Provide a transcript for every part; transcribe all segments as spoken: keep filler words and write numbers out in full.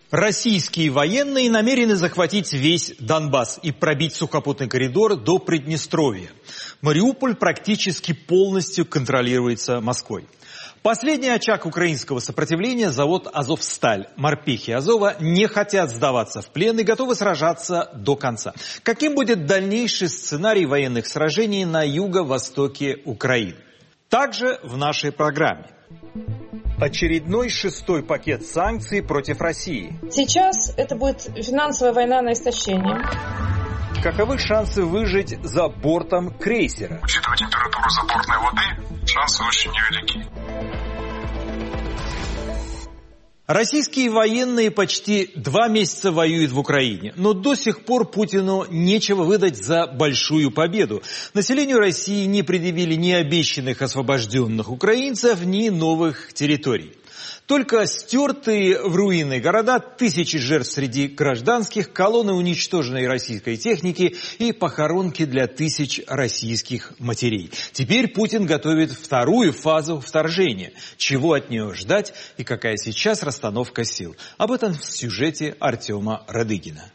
Российские военные намерены захватить весь Донбасс и пробить сухопутный коридор до Приднестровья. Мариуполь практически полностью контролируется Москвой. Последний очаг украинского сопротивления – завод «Азовсталь». Морпехи Азова не хотят сдаваться в плен и готовы сражаться до конца. Каким будет дальнейший сценарий военных сражений на юго-востоке Украины? Также в нашей программе. Очередной шестой пакет санкций против России. Сейчас это будет финансовая война на истощение. Каковы шансы выжить за бортом крейсера? Учитывая температуру забортной воды, шансы очень невелики. Российские военные почти два месяца воюют в Украине, но до сих пор Путину нечего выдать за большую победу. Населению России не предъявили ни обещанных освобожденных украинцев, ни новых территорий. Только стертые в руины города, тысячи жертв среди гражданских, колонны уничтоженной российской техники и похоронки для тысяч российских матерей. Теперь Путин готовит вторую фазу вторжения. Чего от нее ждать и какая сейчас расстановка сил? Об этом в сюжете Артема Радыгина.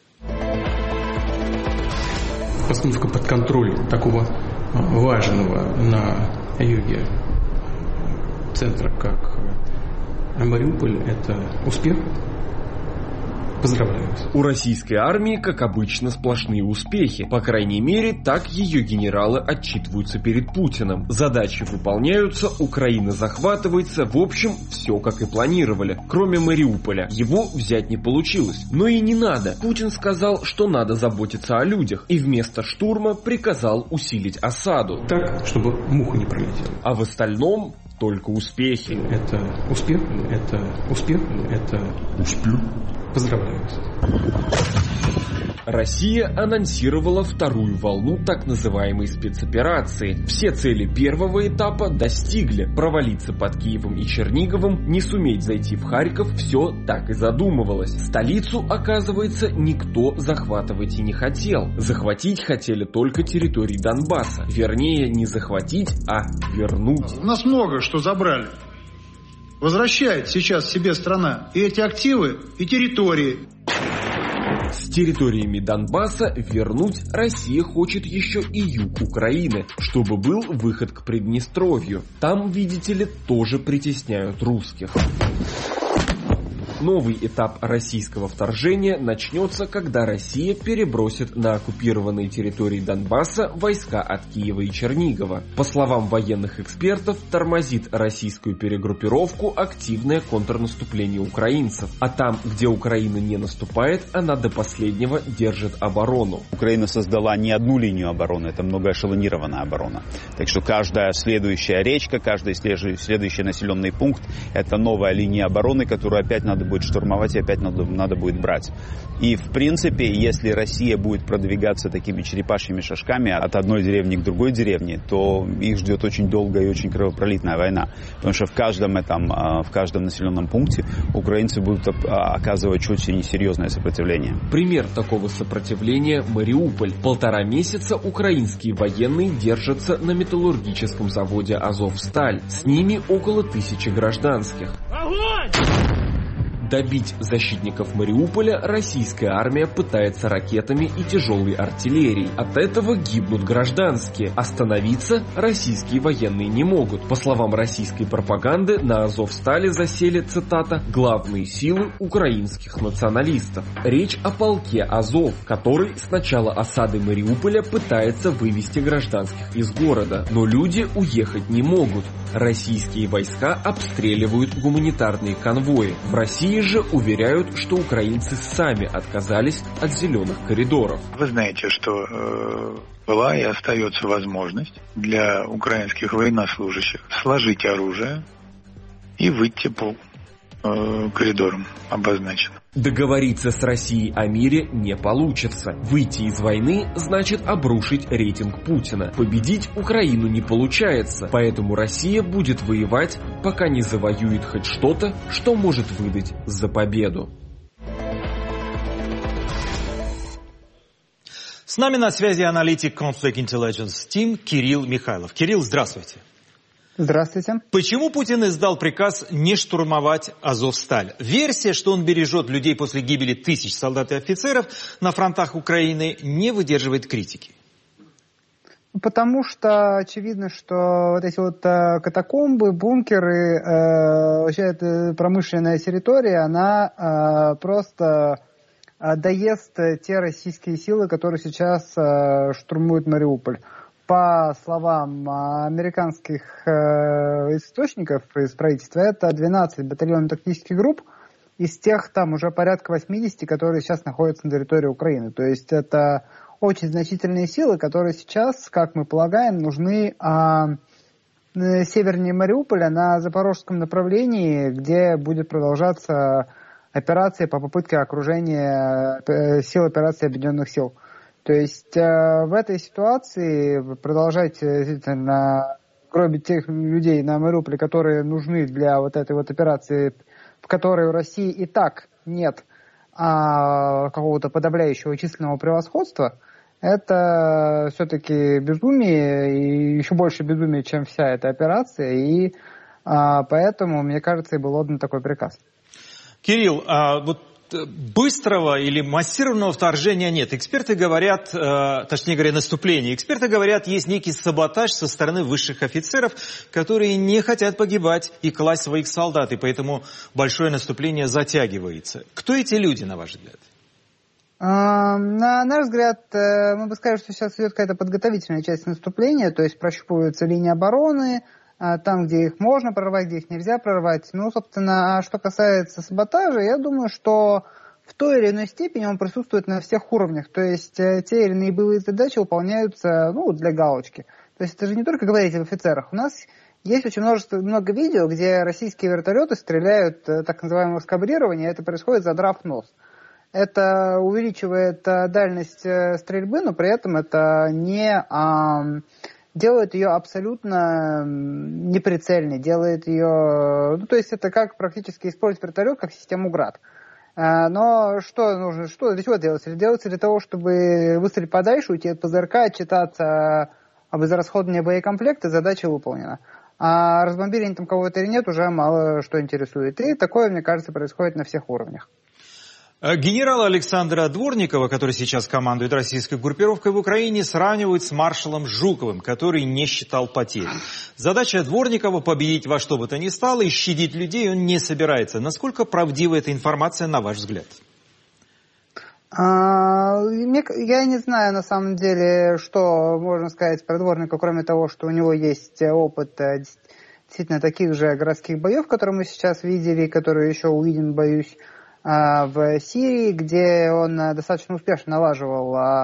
Постановка под контроль такого важного на юге центра, как Мариуполь, это успех. Поздравляю вас. У российской армии, как обычно, сплошные успехи. По крайней мере, так ее генералы отчитываются перед Путиным. Задачи выполняются, Украина захватывается, в общем, все как и планировали. Кроме Мариуполя. Его взять не получилось. Но и не надо. Путин сказал, что надо заботиться о людях. И вместо штурма приказал усилить осаду. Так, чтобы муха не пролетела. А в остальном только успехи. Это успех, это успех, это успех. Поздравляю вас. Россия анонсировала вторую волну так называемой спецоперации. Все цели первого этапа достигли. Провалиться под Киевом и Черниговым, не суметь зайти в Харьков, все так и задумывалось. Столицу, оказывается, никто захватывать и не хотел. Захватить хотели только территории Донбасса. Вернее, не захватить, а вернуть. У нас много что забрали. Возвращает сейчас себе страна и эти активы, и территории. С территориями Донбасса вернуть Россия хочет еще и юг Украины, чтобы был выход к Приднестровью. Там, видите ли, тоже притесняют русских. Новый этап российского вторжения начнется, когда Россия перебросит на оккупированные территории Донбасса войска от Киева и Чернигова. По словам военных экспертов, тормозит российскую перегруппировку активное контрнаступление украинцев. А там, где Украина не наступает, она до последнего держит оборону. Украина создала не одну линию обороны, это многоэшелонированная оборона. Так что каждая следующая речка, каждый следующий населенный пункт – это новая линия обороны, которую опять надо будет штурмовать и опять надо, надо будет брать. И в принципе, если Россия будет продвигаться такими черепашьими шажками от одной деревни к другой деревне, то их ждет очень долгая и очень кровопролитная война. Потому что в каждом этом, в каждом населенном пункте украинцы будут оказывать очень серьезное сопротивление. Пример такого сопротивления – Мариуполь. Полтора месяца украинские военные держатся на металлургическом заводе «Азовсталь». С ними около тысячи гражданских. Огонь! Добить защитников Мариуполя российская армия пытается ракетами и тяжелой артиллерией. От этого гибнут гражданские. Остановиться российские военные не могут. По словам российской пропаганды, на Азовстале засели, цитата, «главные силы украинских националистов». Речь о полке Азов, который с начала осады Мариуполя пытается вывести гражданских из города. Но люди уехать не могут. Российские войска обстреливают гуманитарные конвои. В России же уверяют, что украинцы сами отказались от зеленых коридоров. Вы знаете, что э, была и остается возможность для украинских военнослужащих сложить оружие и выйти по э, коридорам обозначенным. Договориться с Россией о мире не получится. Выйти из войны значит обрушить рейтинг Путина. Победить Украину не получается, поэтому Россия будет воевать, пока не завоюет хоть что-то, что может выдать за победу. С нами на связи аналитик Conflict Intelligence Team Кирилл Михайлов. Кирилл, здравствуйте. Здравствуйте. Почему Путин издал приказ не штурмовать Азовсталь? Версия, что он бережет людей после гибели тысяч солдат и офицеров на фронтах Украины, не выдерживает критики. Потому что очевидно, что вот эти вот э, катакомбы, бункеры, э, вообще эта промышленная территория, она э, просто э, доест те российские силы, которые сейчас э, штурмуют Мариуполь. По словам американских э, источников из правительства, это двенадцать батальонов тактических групп из тех там уже порядка восьмидесяти, которые сейчас находятся на территории Украины. То есть это очень значительные силы, которые сейчас, как мы полагаем, нужны а, севернее Мариуполя на запорожском направлении, где будет продолжаться операция по попытке окружения э, сил операции Объединенных сил. То есть э, в этой ситуации продолжать действительно гробить тех людей на Мариуполе, которые нужны для вот этой вот операции, в которой у России и так нет а, какого-то подавляющего численного превосходства, это все-таки безумие, и еще больше безумие, чем вся эта операция, и а, поэтому, мне кажется, и был отдан такой приказ. Кирилл, а вот быстрого или массированного вторжения нет. Эксперты говорят, э, точнее говоря, наступление. Эксперты говорят, есть некий саботаж со стороны высших офицеров, которые не хотят погибать и класть своих солдат, и поэтому большое наступление затягивается. Кто эти люди, на ваш взгляд? На наш взгляд, мы бы сказали, что сейчас идет какая-то подготовительная часть наступления, то есть прощупываются линии обороны, там, где их можно прорвать, где их нельзя прорвать. Ну, собственно, что касается саботажа, я думаю, что в той или иной степени он присутствует на всех уровнях. То есть те или иные боевые задачи выполняются, ну, для галочки. То есть это же не только говорить об офицерах. У нас есть очень множество, много видео, где российские вертолеты стреляют так называемое скабрирование, это происходит, задрав нос. Это увеличивает дальность стрельбы, но при этом это не... А, делает ее абсолютно неприцельной, делает ее... Ну, то есть это как практически использовать вертолет как систему ГРАД. Но что нужно, что, для чего делается? Делается для того, чтобы выстрелить подальше, уйти от ПЗРК, отчитаться об израсходовании боекомплекта, задача выполнена. А разбомбили они там кого-то или нет, уже мало что интересует. И такое, мне кажется, происходит на всех уровнях. Генерала Александра Дворникова, который сейчас командует российской группировкой в Украине, сравнивают с маршалом Жуковым, который не считал потери. Задача Дворникова — победить во что бы то ни стало, и щадить людей он не собирается. Насколько правдива эта информация, на ваш взгляд? А, я не знаю, на самом деле, что можно сказать про Дворникова, кроме того, что у него есть опыт действительно таких же городских боев, которые мы сейчас видели, которые еще увидим, боюсь, в Сирии, где он достаточно успешно налаживал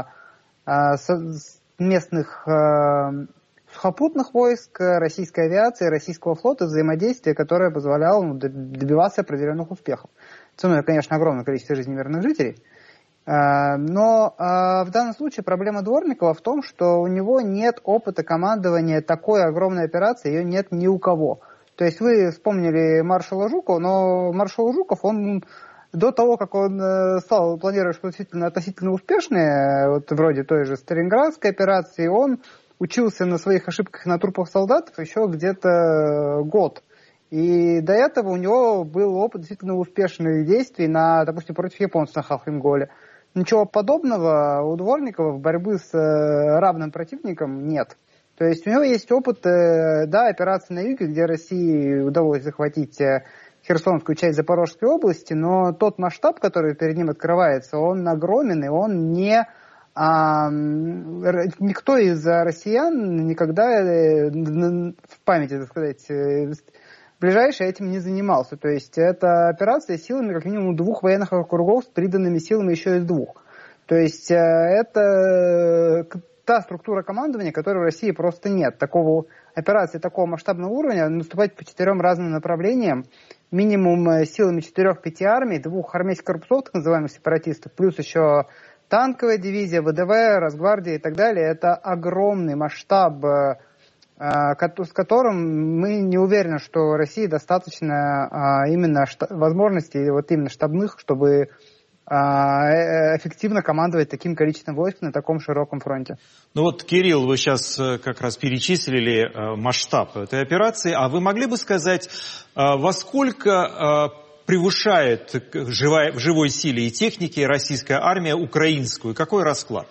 местных сухопутных войск, российской авиации, российского флота, взаимодействие, которое позволяло добиваться определенных успехов. Ценой, конечно, огромное количество жизней мирных жителей. Но в данном случае проблема Дворникова в том, что у него нет опыта командования такой огромной операции, ее нет ни у кого. То есть вы вспомнили маршала Жукова, но маршал Жуков, он... До того, как он э, стал планировать что-то действительно относительно успешное, вот вроде той же Сталинградской операции, он учился на своих ошибках на трупах солдат еще где-то год. И до этого у него был опыт действительно успешных действий, на, допустим, против японцев на Халхин-Голе. Ничего подобного у Дворникова в борьбе с э, равным противником нет. То есть у него есть опыт, э, да, операции на юге, где России удалось захватить... Э, Херсонскую часть Запорожской области, но тот масштаб, который перед ним открывается, он огромен, и он не... А, никто из россиян никогда в памяти, так сказать, ближайшее этим не занимался. То есть это операция силами как минимум двух военных округов с приданными силами еще из двух. То есть это та структура командования, которой в России просто нет. Такого операции такого масштабного уровня, наступать по четырем разным направлениям, минимум силами четырех-пяти армий, двух армейских корпусов, так называемых сепаратистов, плюс еще танковая дивизия, ВДВ, Росгвардия и так далее. Это огромный масштаб, с которым мы не уверены, что России достаточно именно возможностей, вот именно штабных, чтобы эффективно командовать таким количеством войск на таком широком фронте. Ну вот, Кирилл, вы сейчас как раз перечислили масштаб этой операции, а вы могли бы сказать, во сколько превышает в живой силе и технике российская армия украинскую? Какой расклад?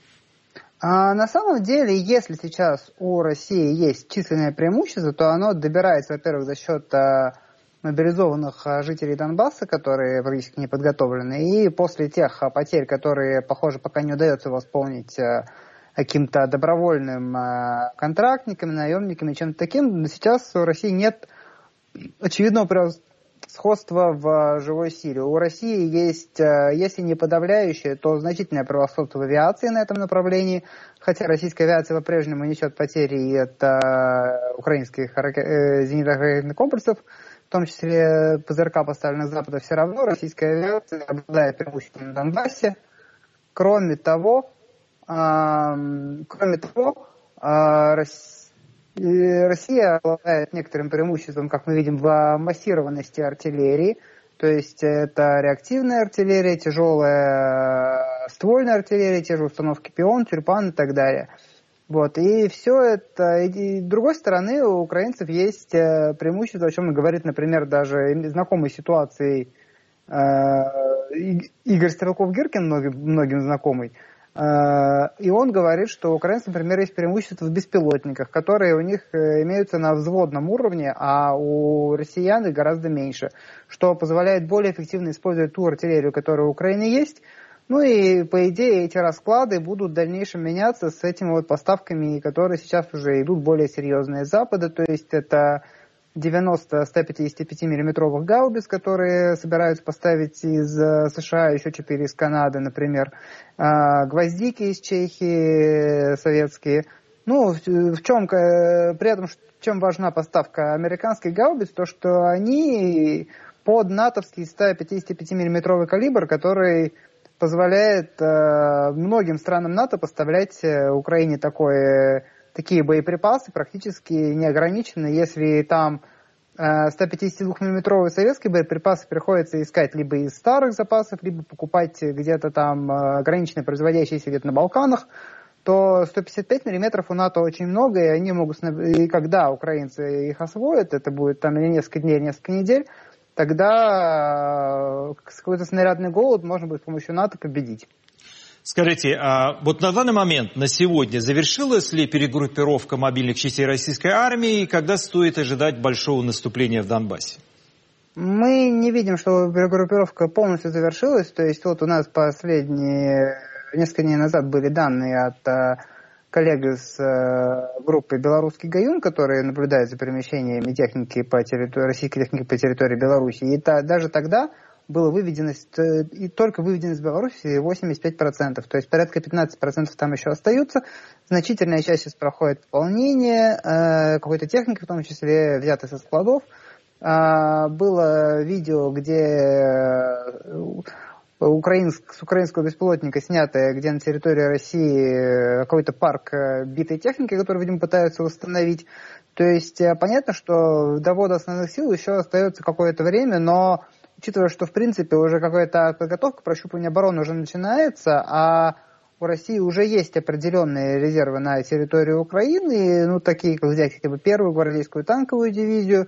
А на самом деле, если сейчас у России есть численное преимущество, то оно добирается, во-первых, за счет мобилизованных жителей Донбасса, которые практически не подготовлены, и после тех потерь, которые, похоже, пока не удается восполнить каким-то добровольным контрактниками, наемниками, чем-то таким, сейчас у России нет очевидного превосходства в живой силе. У России есть, если не подавляющее, то значительное превосходство в авиации на этом направлении, хотя российская авиация по-прежнему несет потери от украинских зенитно-ракетных комплексов, в том числе ПЗРК, поставленных с Запада, все равно российская авиация обладает преимуществом на Донбассе. Кроме того, э, кроме того э, Россия обладает некоторым преимуществом, как мы видим, в массированности артиллерии. То есть это реактивная артиллерия, тяжелая ствольная артиллерия, те же установки Пион, Тюльпан и так далее. Вот, и все это, и с другой стороны, у украинцев есть преимущество, о чем говорит, например, даже знакомый ситуации э, Игорь Стрелков-Гиркин, многим, многим знакомый, э, и он говорит, что у украинцев, например, есть преимущество в беспилотниках, которые у них имеются на взводном уровне, а у россиян их гораздо меньше, что позволяет более эффективно использовать ту артиллерию, которая у Украины есть. Ну и, по идее, эти расклады будут в дальнейшем меняться с этими вот поставками, которые сейчас уже идут более серьезные с Запада. То есть это девяносто сто пятьдесят пять миллиметровых гаубиц, которые собираются поставить из США, еще четыре из Канады, например. Гвоздики из Чехии советские. Ну, в чем, при этом, в чем важна поставка американских гаубиц, то что они под натовский сто пятьдесят пять миллиметровый калибр, который позволяет э, многим странам НАТО поставлять Украине такое, такие боеприпасы практически неограниченно. Если там э, сто пятьдесят два миллиметровые советские боеприпасы приходится искать либо из старых запасов, либо покупать где-то там э, ограниченно производящиеся где-то на Балканах, то сто пятьдесят пять миллиметров у НАТО очень много, и они могут, и когда украинцы их освоят, это будет там или несколько дней, или несколько недель, тогда какой-то снарядный голод можно будет с помощью НАТО победить. Скажите, а вот на данный момент, на сегодня, завершилась ли перегруппировка мобильных частей российской армии, и когда стоит ожидать большого наступления в Донбассе? Мы не видим, что перегруппировка полностью завершилась. То есть вот у нас последние несколько дней назад были данные от коллег из группы «Белорусский Гаюн», которые наблюдают за перемещениями техники по территории, российской техники по территории Беларуси. И та, даже тогда была выведенность, и только выведенность Беларуси восемьдесят пять процентов. То есть порядка пятнадцать процентов там еще остаются. Значительная часть сейчас проходит пополнение э, какой-то техники, в том числе взятой со складов. Э, было видео, где Украинск, с украинского беспилотника снятое, где на территории России какой-то парк битой техники, который, видимо, пытаются восстановить. То есть понятно, что до ввода основных сил еще остается какое-то время, но учитывая, что, в принципе, уже какая-то подготовка, прощупывание обороны уже начинается, а у России уже есть определенные резервы на территории Украины, ну, такие, как взять хотя бы первую гвардейскую танковую дивизию,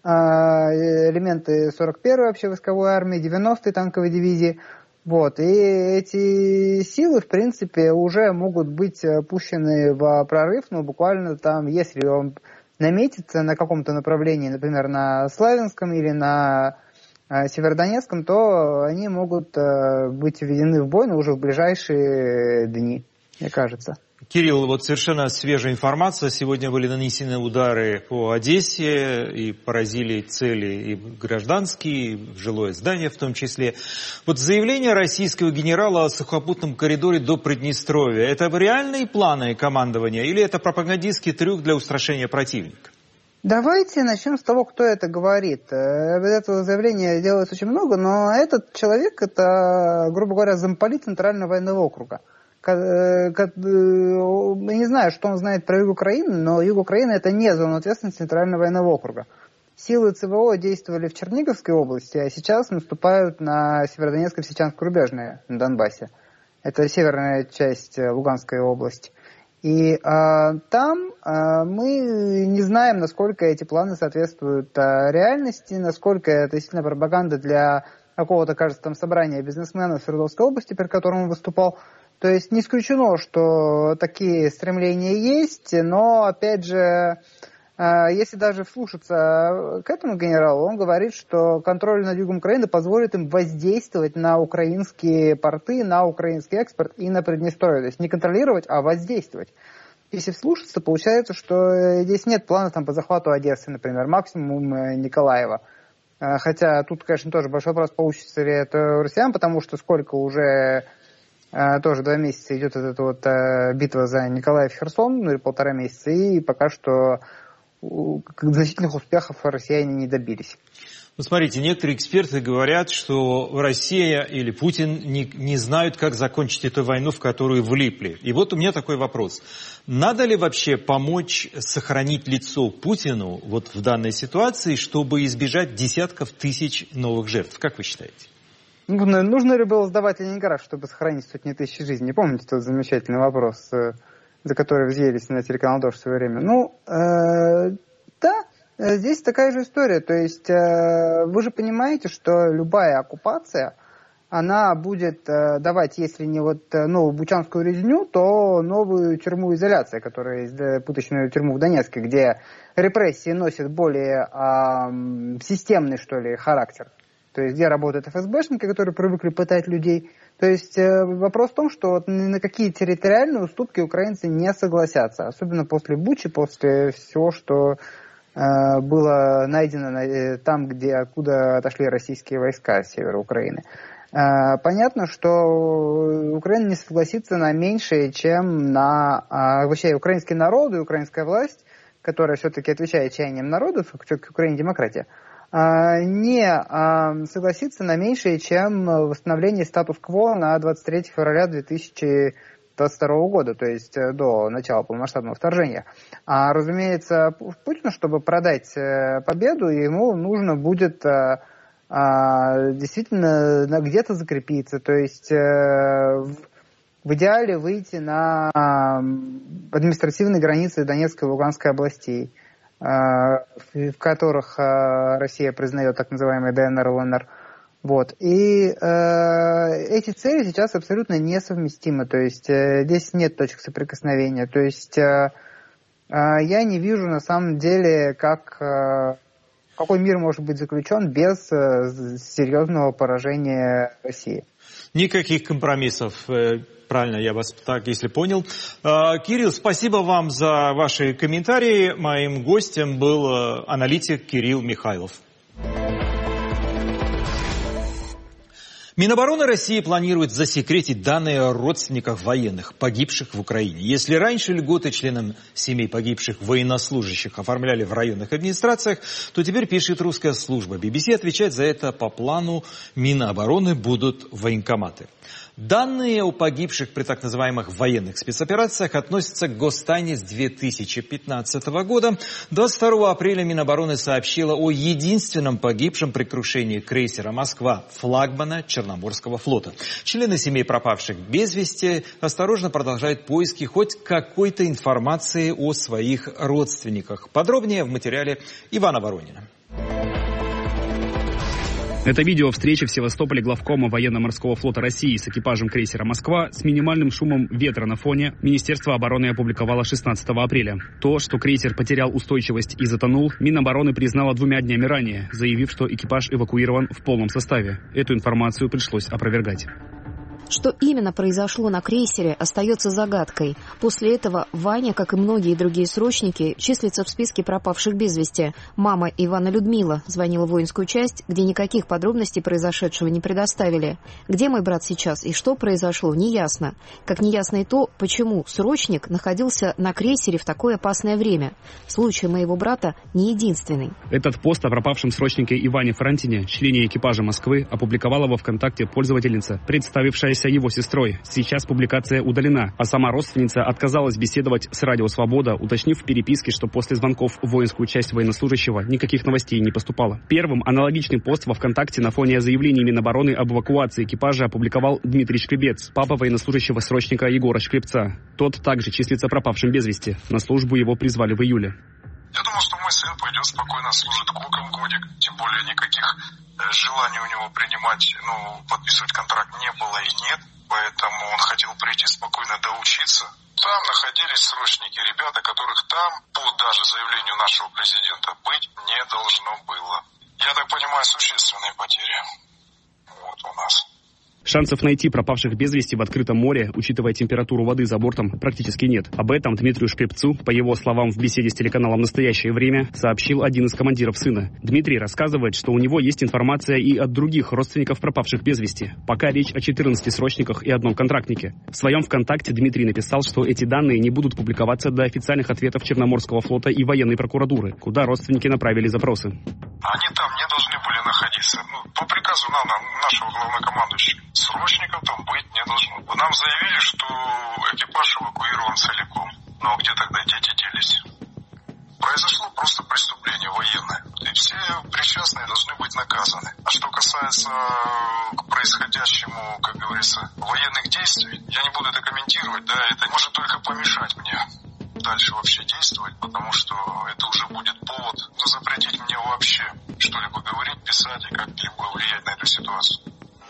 элементы сорок первой общевойсковой армии, девяностой танковой дивизии. Вот. И эти силы, в принципе, уже могут быть пущены в прорыв, но буквально там, если он наметится на каком-то направлении, например, на Славянском или на Северодонецком, то они могут быть введены в бой, но уже в ближайшие дни, мне кажется. Кирилл, вот совершенно свежая информация. Сегодня были нанесены удары по Одессе и поразили цели и гражданские, и жилое здание в том числе. Вот заявление российского генерала о сухопутном коридоре до Приднестровья. Это реальные планы командования или это пропагандистский трюк для устрашения противника? Давайте начнем с того, кто это говорит. Этого заявления делается очень много, но этот человек, это, грубо говоря, замполит Центрального военного округа. Я не знаю, что он знает про юг Украины, но юг Украины это не зона ответственности Центрального военного округа. силы ЦВО действовали в Черниговской области, а сейчас наступают на Северодонецко-Всечанск рубежное на Донбассе. Это северная часть Луганской области. И а, там а, мы не знаем, насколько эти планы соответствуют а, реальности, насколько это действительно пропаганда для какого-то, кажется, там собрания бизнесменов Свердловской области, перед которым он выступал. То есть не исключено, что такие стремления есть, но, опять же, если даже вслушаться к этому генералу, он говорит, что контроль над югом Украины позволит им воздействовать на украинские порты, на украинский экспорт и на Приднестровье. То есть не контролировать, а воздействовать. Если вслушаться, получается, что здесь нет плана там, по захвату Одессы, например, максимум Николаева. Хотя тут, конечно, тоже большой вопрос, получится ли это у россиян, потому что сколько уже тоже два месяца идет эта вот битва за Николаев и Херсон, ну или полтора месяца, и пока что значительных успехов россияне не добились. Ну, смотрите, некоторые эксперты говорят, что Россия или Путин не, не знают, как закончить эту войну, в которую влипли. И вот у меня такой вопрос. Надо ли вообще помочь сохранить лицо Путину вот в данной ситуации, чтобы избежать десятков тысяч новых жертв? Как вы считаете? Нужно, нужно ли было сдавать Ленинград, чтобы сохранить сотни тысяч жизней? Помните тот замечательный вопрос, за который взъелись на телеканал «Дождь» в свое время? Ну, э, да, здесь такая же история. То есть э, вы же понимаете, что любая оккупация, она будет э, давать, если не вот новую бучанскую резню, то новую тюрьму изоляции, которая есть пыточную тюрьму в Донецке, где репрессии носят более э, системный, что ли, характер. То есть где работают эф эс бэшники, которые привыкли пытать людей. То есть э, вопрос в том, что вот ни на какие территориальные уступки украинцы не согласятся. Особенно после Бучи, после всего, что э, было найдено на, э, там, где, откуда отошли российские войска с севера Украины. Э, понятно, что Украина не согласится на меньшее, чем на э, вообще украинский народ и украинская власть, которая все-таки отвечает чаяниям народов, все-таки в Украине демократия, не согласиться на меньшее, чем восстановление статус-кво на двадцать третьего февраля две тысячи двадцать второго года, то есть до начала полномасштабного вторжения. А, разумеется, Путину, чтобы продать победу, ему нужно будет действительно где-то закрепиться, то есть в идеале выйти на административные границы Донецкой и Луганской областей, в которых Россия признает так называемый дэ эн эр, эл эн эр. Вот. И э, эти цели сейчас абсолютно несовместимы. То есть э, здесь нет точек соприкосновения. То есть э, э, я не вижу на самом деле, как, э, какой мир может быть заключен без э, серьезного поражения России. Никаких компромиссов. Правильно, я вас так, если понял. Кирилл, спасибо вам за ваши комментарии. Моим гостем был аналитик Кирилл Михайлов. Минобороны России планирует засекретить данные о родственниках военных, погибших в Украине. Если раньше льготы членам семей погибших военнослужащих оформляли в районных администрациях, то теперь, пишет русская служба би би си, отвечать за это по плану Минобороны будут военкоматы. Данные о погибших при так называемых военных спецоперациях относятся к гостайне с две тысячи пятнадцатого года. двадцать второго апреля Минобороны сообщила о единственном погибшем при крушении крейсера «Москва», флагмана Черноморского флота. Члены семей пропавших без вести осторожно продолжают поиски хоть какой-то информации о своих родственниках. Подробнее в материале Ивана Воронина. Это видео встречи в Севастополе главкома военно-морского флота России с экипажем крейсера «Москва» с минимальным шумом ветра на фоне Министерство обороны опубликовало шестнадцатого апреля. То, что крейсер потерял устойчивость и затонул, Минобороны признало двумя днями ранее, заявив, что экипаж эвакуирован в полном составе. Эту информацию пришлось опровергать. Что именно произошло на крейсере, остается загадкой. После этого Ваня, как и многие другие срочники, числится в списке пропавших без вести. Мама Ивана Людмила звонила в воинскую часть, где никаких подробностей произошедшего не предоставили. Где мой брат сейчас и что произошло, неясно. Как неясно и то, почему срочник находился на крейсере в такое опасное время. Случай моего брата не единственный. Этот пост о пропавшем срочнике Иване Франтине, члене экипажа «Москвы», опубликовала во ВКонтакте пользовательница, представившаяся связывался его сестрой. Сейчас публикация удалена, а сама родственница отказалась беседовать с Радио Свобода, уточнив в переписке, что после звонков в воинскую часть военнослужащего никаких новостей не поступало. Первым аналогичный пост во ВКонтакте на фоне заявлений Минобороны об эвакуации экипажа опубликовал Дмитрий Шкребец, папа военнослужащего-срочника Егора Шкребца. Тот также числится пропавшим без вести. На службу его призвали в июле. Я думал, что мой сын пойдет спокойно, служит коком годик, тем более никаких желаний у него принимать, ну, подписывать контракт не было и нет, поэтому он хотел прийти спокойно доучиться. Там находились срочники, ребята, которых там, по даже заявлению нашего президента, быть не должно было. Я так понимаю, существенные потери. Вот у нас. Шансов найти пропавших без вести в открытом море, учитывая температуру воды за бортом, практически нет. Об этом Дмитрию Шкребцу, по его словам в беседе с телеканалом «Настоящее время», сообщил один из командиров сына. Дмитрий рассказывает, что у него есть информация и от других родственников пропавших без вести. Пока речь о четырнадцати срочниках и одном контрактнике. В своем ВКонтакте Дмитрий написал, что эти данные не будут публиковаться до официальных ответов Черноморского флота и военной прокуратуры, куда родственники направили запросы. Они там не должны были находиться. Ну, по приказу нам, нашего главнокомандующего, срочников там быть не должно. Нам заявили, что экипаж эвакуирован целиком. Но где тогда дети делись? Произошло просто преступление военное. И все причастные должны быть наказаны. А что касается к происходящему, как говорится, военных действий, я не буду это комментировать, да, это может только помешать мне дальше вообще действовать, потому что это уже будет повод запретить мне вообще что-либо говорить, писать и как-либо влиять на эту ситуацию.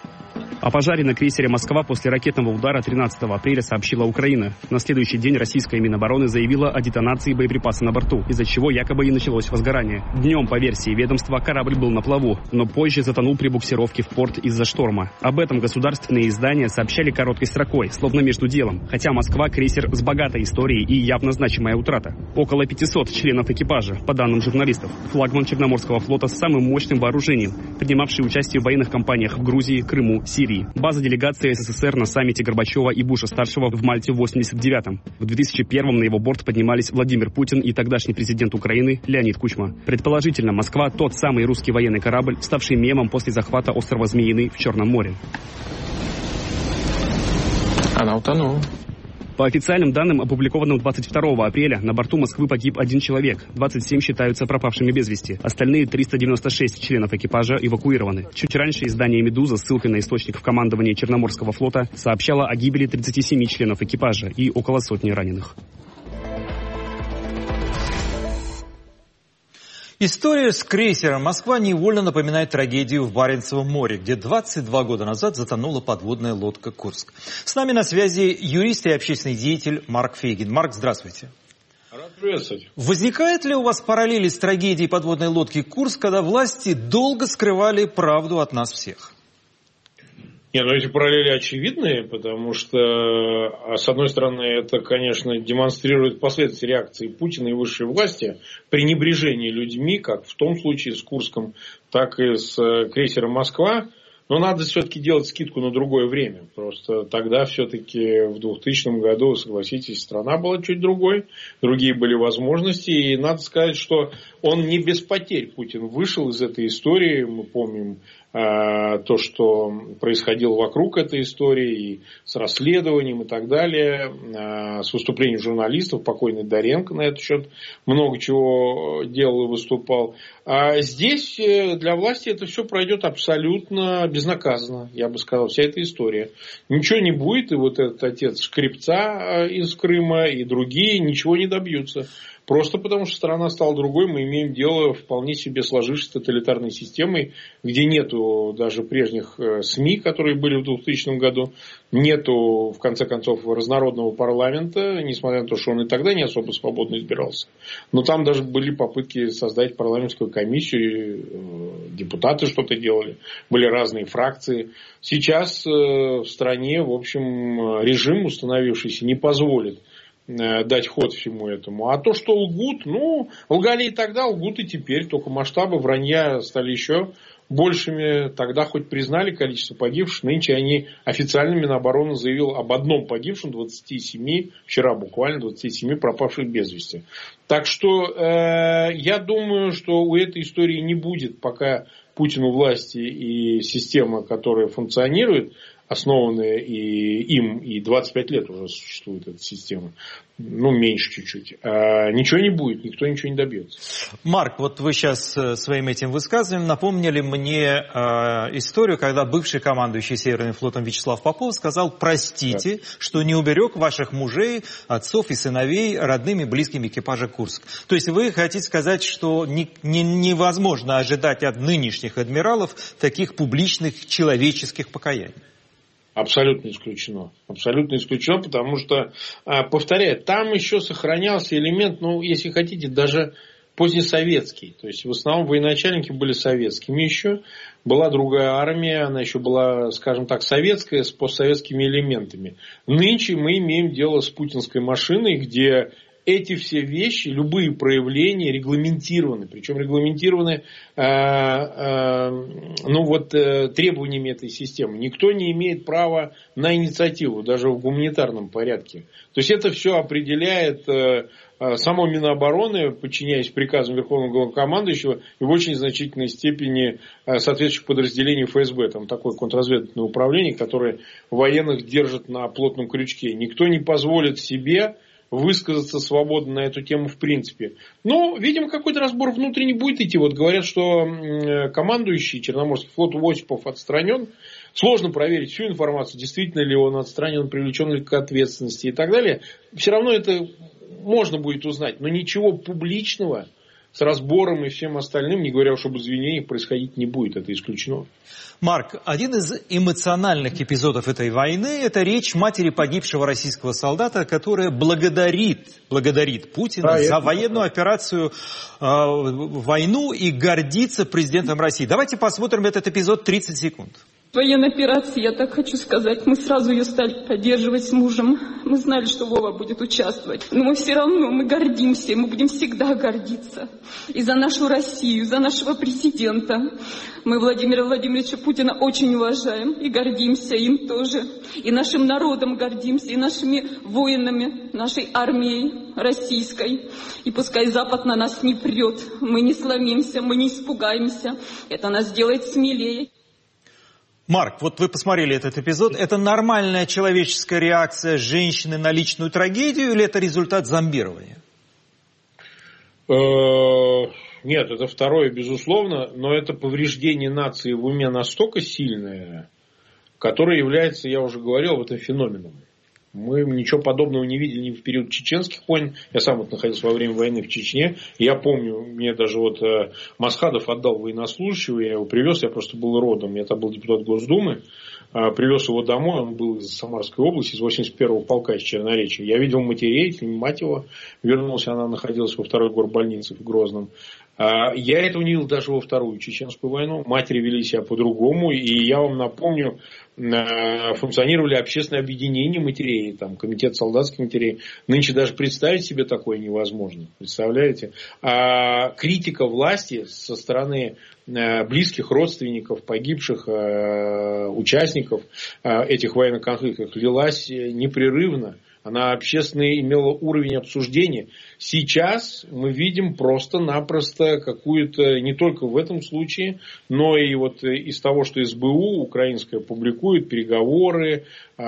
О пожаре на крейсере «Москва» после ракетного удара тринадцатого апреля сообщила Украина. На следующий день российская Минобороны заявила о детонации боеприпаса на борту, из-за чего якобы и началось возгорание. Днем, по версии ведомства, корабль был на плаву, но позже затонул при буксировке в порт из-за шторма. Об этом государственные издания сообщали короткой строкой, словно между делом. Хотя «Москва» — крейсер с богатой историей и явно значимая утрата. Около пятисот членов экипажа, по данным журналистов. Флагман Черноморского флота с самым мощным вооружением, принимавший участие в военных кампаниях в Грузии, Крыму, Сирии. База делегации СССР на саммите Горбачева и Буша-старшего в Мальте в восемьдесят девятом. В две тысячи первом на его борт поднимались Владимир Путин и тогдашний президент Украины Леонид Кучма. Предположительно, «Москва» — тот самый русский военный корабль, ставший мемом после захвата острова Змеиный в Черном море. Она утонула. По официальным данным, опубликованным двадцать второго апреля, на борту «Москвы» погиб один человек, двадцать семь считаются пропавшими без вести. Остальные триста девяносто шесть членов экипажа эвакуированы. Чуть раньше издание «Медуза» с ссылкой на источник в командовании Черноморского флота сообщало о гибели тридцати семи членов экипажа и около сотни раненых. История с крейсером «Москва» невольно напоминает трагедию в Баренцевом море, где двадцать два года назад затонула подводная лодка «Курск». С нами на связи юрист и общественный деятель Марк Фейгин. Марк, здравствуйте. Рад приветствовать. Возникает ли у вас параллели с трагедией подводной лодки «Курск», когда власти долго скрывали правду от нас всех? Не, ну эти параллели очевидные, потому что, с одной стороны, это, конечно, демонстрирует последствия реакции Путина и высшей власти, пренебрежение людьми, как в том случае с Курском, так и с крейсером «Москва». Но надо все-таки делать скидку на другое время. Просто тогда все-таки в двухтысячном году, согласитесь, страна была чуть другой, другие были возможности. И надо сказать, что он не без потерь, Путин, вышел из этой истории. Мы помним то, что происходило вокруг этой истории, и с расследованием и так далее, с выступлением журналистов, покойный Доренко на этот счет много чего делал и выступал. А здесь для власти это все пройдет абсолютно безнаказанно, я бы сказал, вся эта история. Ничего не будет, и вот этот отец Шкребца из Крыма, и другие ничего не добьются. Просто потому, что страна стала другой, мы имеем дело вполне себе сложившейся тоталитарной системой, где нету даже прежних СМИ, которые были в двухтысячном году, нету, в конце концов, разнородного парламента, несмотря на то, что он и тогда не особо свободно избирался. Но там даже были попытки создать парламентскую комиссию, депутаты что-то делали, были разные фракции. Сейчас в стране, в общем, режим, установившийся, не позволит дать ход всему этому. А то, что лгут, ну, лгали и тогда, лгут и теперь. Только масштабы вранья стали еще большими. Тогда хоть признали количество погибших. Нынче они официально, Минобороны заявил об одном погибшем, двадцати семи, вчера буквально двадцати семи пропавших без вести. Так что э, я думаю, что у этой истории не будет, пока Путин у власти и система, которая функционирует, основанная и им, и двадцать пять лет уже существует эта система. Ну, меньше чуть-чуть. А ничего не будет, никто ничего не добьется. Марк, вот вы сейчас своим этим высказыванием напомнили мне э, историю, когда бывший командующий Северным флотом Вячеслав Попов сказал: простите, да, что не уберег ваших мужей, отцов и сыновей родным и близким экипажа Курск. То есть вы хотите сказать, что не, не, невозможно ожидать от нынешних адмиралов таких публичных человеческих покаяний? Абсолютно исключено. Абсолютно исключено, потому что, повторяю, там еще сохранялся элемент, ну, если хотите, даже позднесоветский. То есть, в основном военачальники были советскими еще. Была другая армия, она еще была, скажем так, советская, с постсоветскими элементами. Нынче мы имеем дело с путинской машиной, где эти все вещи, любые проявления регламентированы. Причем регламентированы э, э, ну вот, э, требованиями этой системы. Никто не имеет права на инициативу, даже в гуманитарном порядке. То есть это все определяет э, э, само Минобороны, подчиняясь приказам Верховного Главнокомандующего, и в очень значительной степени э, соответствующих подразделений эф эс бэ. Там такое контрразведывательное управление, которое военных держит на плотном крючке. Никто не позволит себе высказаться свободно на эту тему в принципе. Но, видимо, какой-то разбор внутренний будет идти. Вот говорят, что командующий Черноморский флот Осипов отстранен. Сложно проверить всю информацию, действительно ли он отстранен, привлечен ли к ответственности и так далее. Все равно это можно будет узнать. Но ничего публичного с разбором и всем остальным, не говоря уж об извинениях, происходить не будет. Это исключено. Марк, один из эмоциональных эпизодов этой войны – это речь матери погибшего российского солдата, которая благодарит, благодарит Путина а, за это... военную операцию, э, войну и гордится президентом России. Давайте посмотрим этот эпизод тридцать секунд. Военной операции, я так хочу сказать, мы сразу ее стали поддерживать с мужем. Мы знали, что Вова будет участвовать. Но мы все равно, мы гордимся, мы будем всегда гордиться. И за нашу Россию, за нашего президента. Мы Владимира Владимировича Путина очень уважаем и гордимся им тоже. И нашим народом гордимся, и нашими воинами, нашей армией российской. И пускай Запад на нас не прет, мы не сломимся, мы не испугаемся. Это нас делает смелее. Марк, вот вы посмотрели этот эпизод. Это нормальная человеческая реакция женщины на личную трагедию или это результат зомбирования? Нет, это второе, безусловно, но это повреждение нации в уме настолько сильное, которое является, я уже говорил, вот этим феноменом. Мы ничего подобного не видели ни в период чеченских войн. Я сам вот находился во время войны в Чечне. Я помню, мне даже вот э, Масхадов отдал военнослужащего, я его привез, я просто был родом. Я тогда был депутат Госдумы. Э, привез его домой, он был из Самарской области, из восемьдесят первого полка, из Черноречья. Я видел матерей, мать его вернулся, она находилась во второй горбольнице в Грозном. Я этого не видел даже во вторую чеченскую войну. Матери вели себя по-другому. И я вам напомню, функционировали общественные объединения матерей, там, комитет солдатских матерей. Нынче даже представить себе такое невозможно. Представляете? А критика власти со стороны близких родственников, погибших участников этих военных конфликтов лилась непрерывно. Она общественный имела уровень обсуждения. Сейчас мы видим просто-напросто какую-то, не только в этом случае, но и вот из того, что эс бэ у украинская публикует, переговоры э,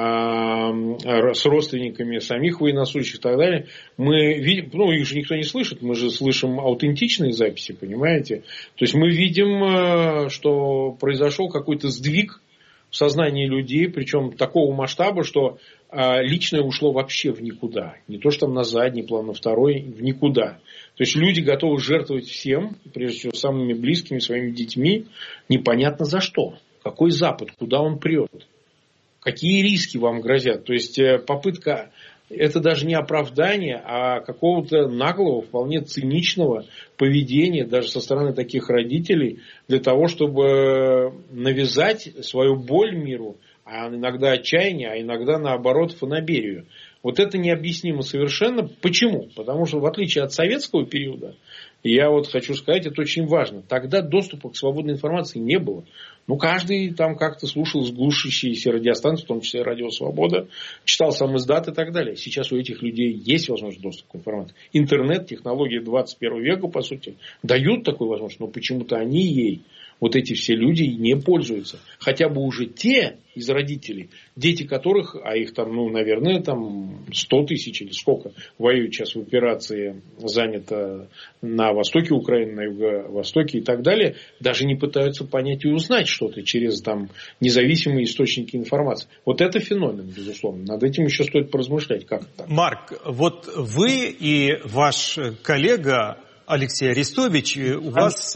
с родственниками самих военнослужащих и так далее, мы видим, ну их же никто не слышит, мы же слышим аутентичные записи, понимаете? То есть мы видим, что произошел какой-то сдвиг в сознании людей, причем такого масштаба, что личное ушло вообще в никуда. Не то, что там на задний план, на второй, в никуда. То есть люди готовы жертвовать всем, прежде всего самыми близкими, своими детьми, непонятно за что. Какой Запад, куда он прет, какие риски вам грозят. То есть попытка, это даже не оправдание, а какого-то наглого, вполне циничного поведения даже со стороны таких родителей для того, чтобы навязать свою боль миру, а иногда отчаяние, а иногда, наоборот, фанаберию. Вот это необъяснимо совершенно. Почему? Потому что, в отличие от советского периода, я вот хочу сказать, это очень важно, тогда доступа к свободной информации не было. Ну, каждый там как-то слушал сглушащиеся радиостанции, в том числе Радио Свобода, читал сам издат и так далее. Сейчас у этих людей есть возможность доступа к информации. Интернет, технологии двадцать первого века, по сути, дают такую возможность, но почему-то они ей Вот эти все люди не пользуются. Хотя бы уже те из родителей, дети которых, а их там, ну, наверное, там сто тысяч или сколько, воюют сейчас в операции, занято на востоке Украины, на юго-востоке и так далее, даже не пытаются понять и узнать что-то через там независимые источники информации. Вот это феномен, безусловно. Над этим еще стоит поразмышлять. Как это? Марк, вот вы и ваш коллега Алексей Арестович, у вас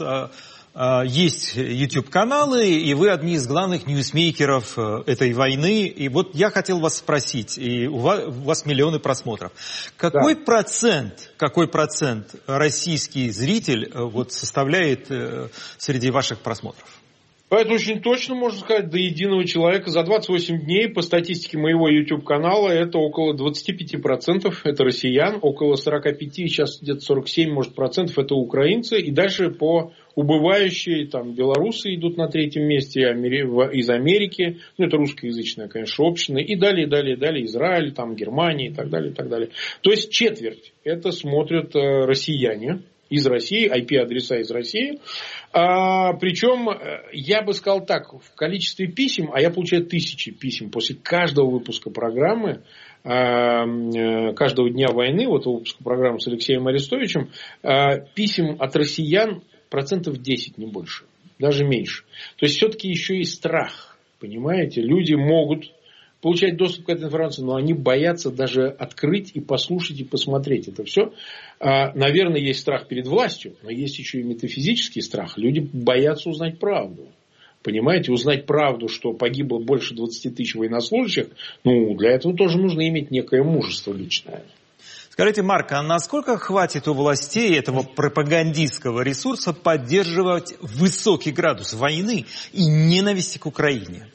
есть YouTube-каналы, и вы одни из главных ньюсмейкеров этой войны. И вот я хотел вас спросить, и у вас, у вас миллионы просмотров. Какой да. процент, какой процент российский зритель вот, составляет среди ваших просмотров? Это очень точно можно сказать, до единого человека. За двадцать восемь дней, по статистике моего YouTube-канала, это около двадцать пять процентов. Это россиян, около сорок пять, сейчас где-то сорок семь, может, процентов это украинцы. И дальше по убывающей, там, белорусы идут на третьем месте, из Америки. Ну, это русскоязычная, конечно, община. И далее, и далее, и далее. Израиль, там, Германия и так далее, и так далее. То есть четверть это смотрят э, россияне. Из России, ай пи-адреса из России. А, причем, я бы сказал так, в количестве писем, а я получаю тысячи писем после каждого выпуска программы, а, каждого дня войны, вот выпуска программы с Алексеем Арестовичем, а, писем от россиян процентов десять, не больше, даже меньше. То есть, все-таки еще и страх, понимаете, люди могут получать доступ к этой информации, но они боятся даже открыть и послушать и посмотреть это все. Наверное, есть страх перед властью, но есть еще и метафизический страх. Люди боятся узнать правду. Понимаете, узнать правду, что погибло больше двадцати тысяч военнослужащих, ну, для этого тоже нужно иметь некое мужество личное. Скажите, Марк, а насколько хватит у властей этого пропагандистского ресурса поддерживать высокий градус войны и ненависти к Украине?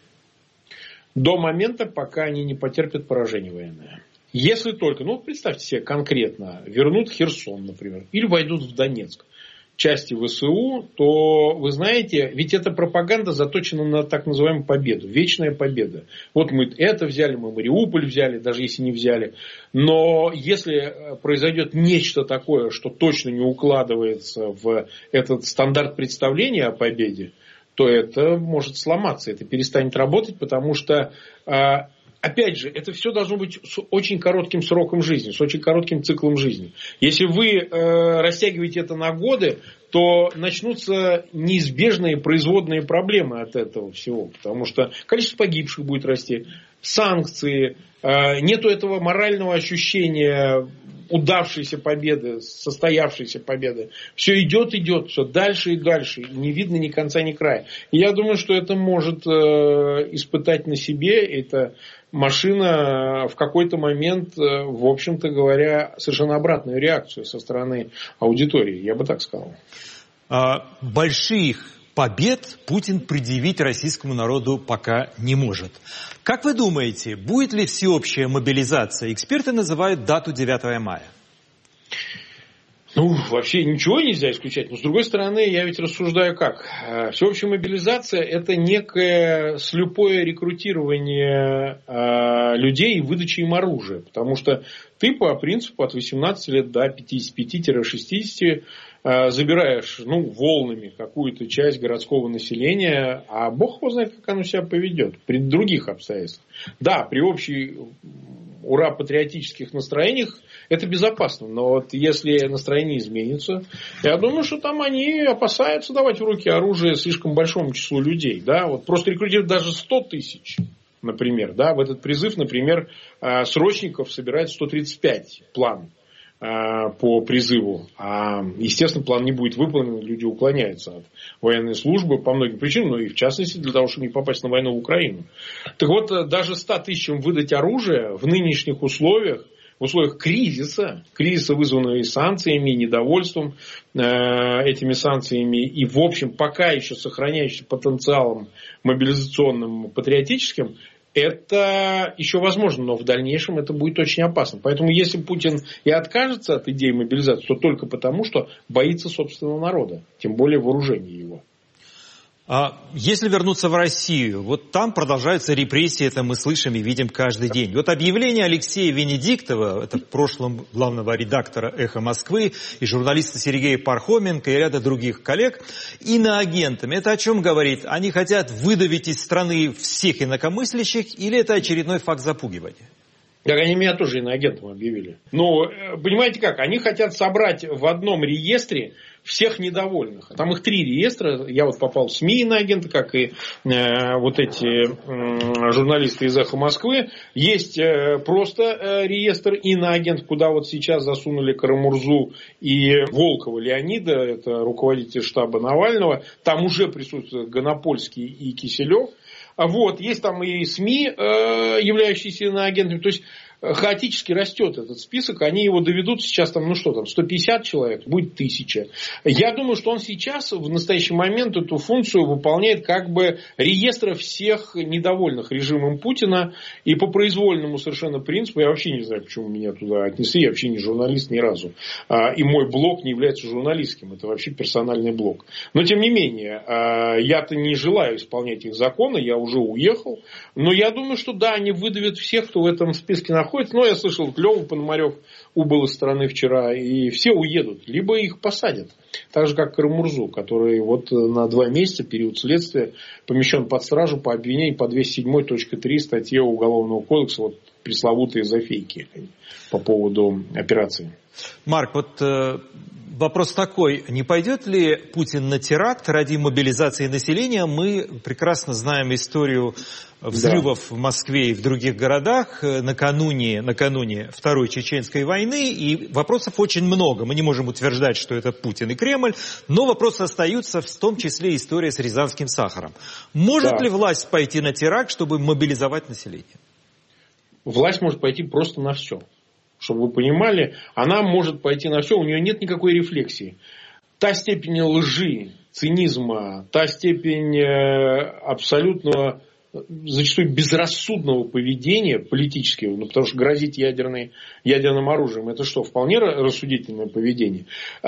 До момента, пока они не потерпят поражение военное. Если только, ну представьте себе конкретно, вернут Херсон, например, или войдут в Донецк, части ВСУ, то вы знаете, ведь эта пропаганда заточена на так называемую победу, вечная победа. Вот мы это взяли, мы Мариуполь взяли, даже если не взяли. Но если произойдет нечто такое, что точно не укладывается в этот стандарт представления о победе, то это может сломаться, это перестанет работать, потому что, опять же, это все должно быть с очень коротким сроком жизни, с очень коротким циклом жизни. Если вы растягиваете это на годы, то начнутся неизбежные производные проблемы от этого всего, потому что количество погибших будет расти, санкции, нету этого морального ощущения удавшейся победы, состоявшейся победы. Все идет, идет, все дальше и дальше. Не видно ни конца, ни края. И я думаю, что это может э, испытать на себе эта машина в какой-то момент, э, в общем-то говоря, совершенно обратную реакцию со стороны аудитории. Я бы так сказал. А, больших побед Путин предъявить российскому народу пока не может. Как вы думаете, будет ли всеобщая мобилизация? Эксперты называют дату девятого мая. Ну, вообще ничего нельзя исключать. Но, с другой стороны, я ведь рассуждаю как. Всеобщая мобилизация – это некое слепое рекрутирование э, людей и выдача им оружия. Потому что ты по принципу от восемнадцати лет до пятидесяти пяти - шестидесяти э, забираешь ну, волнами какую-то часть городского населения, а бог его знает, как оно себя поведет при других обстоятельствах. Да, при общей ура-патриотических настроениях это безопасно. Но вот если настроение изменится, я думаю, что там они опасаются давать в руки оружие слишком большому числу людей. Да? Вот просто рекрутировать даже сто тысяч, например. Да? В этот призыв, например, срочников собирает сто тридцать пять план по призыву. А, естественно, план не будет выполнен, люди уклоняются от военной службы по многим причинам, но и в частности для того, чтобы не попасть на войну в Украину. Так вот, даже ста тысячам выдать оружие в нынешних условиях, в условиях кризиса, кризиса, вызванного и санкциями, и недовольством э, этими санкциями, и, в общем, пока еще сохраняющим потенциалом мобилизационным, патриотическим, это еще возможно, но в дальнейшем это будет очень опасно. Поэтому, если Путин и откажется от идеи мобилизации, то только потому, что боится собственного народа, тем более вооружения его. А если вернуться в Россию, вот там продолжаются репрессии, это мы слышим и видим каждый день. Вот объявление Алексея Венедиктова, это в прошлом главного редактора «Эхо Москвы», и журналиста Сергея Пархоменко, и ряда других коллег, иноагентами. Это о чем говорит? Они хотят выдавить из страны всех инакомыслящих, или это очередной факт запугивания? Так они меня тоже иноагентом объявили. Но, понимаете как, они хотят собрать в одном реестре всех недовольных. Там их три реестра. Я вот попал в СМИ иноагенты, как и э, вот эти э, журналисты из «Эхо Москвы». Есть э, просто э, реестр иноагент, куда вот сейчас засунули Карамурзу и Волкова Леонида, это руководитель штаба Навального. Там уже присутствуют Гонопольский и Киселев. Вот, есть там и СМИ, являющиеся иноагентами. То есть хаотически растет этот список, они его доведут сейчас, там, ну что там, сто пятьдесят человек, будет тысяча. Я думаю, что он сейчас, в настоящий момент, эту функцию выполняет как бы реестр всех недовольных режимом Путина, и по произвольному совершенно принципу, я вообще не знаю, почему меня туда отнесли, я вообще не журналист ни разу, и мой блог не является журналистским, это вообще персональный блог. Но тем не менее, я-то не желаю исполнять их законы, я уже уехал, но я думаю, что да, они выдавят всех, кто в этом списке находится. Но я слышал, Лёва Пономарёв убыл из страны вчера, и все уедут, либо их посадят. Так же, как Карамурзу, который вот на два месяца, период следствия, помещен под стражу по обвинению по двести седьмой точка три статье Уголовного кодекса, вот пресловутые зафейки по поводу операции. Марк, вот э, вопрос такой, не пойдет ли Путин на теракт ради мобилизации населения? Мы прекрасно знаем историю взрывов да. в Москве и в других городах накануне, накануне Второй Чеченской войны, и вопросов очень много. Мы не можем утверждать, что это Путин и Кремль, но вопросы остаются, в том числе история с рязанским сахаром. Может да. ли власть пойти на теракт, чтобы мобилизовать население? Власть может пойти просто на все. Чтобы вы понимали, она может пойти на все, у нее нет никакой рефлексии. Та степень лжи, цинизма, та степень абсолютного, зачастую безрассудного поведения политического, ну, потому что грозить ядерной, ядерным оружием, это что, вполне рассудительное поведение.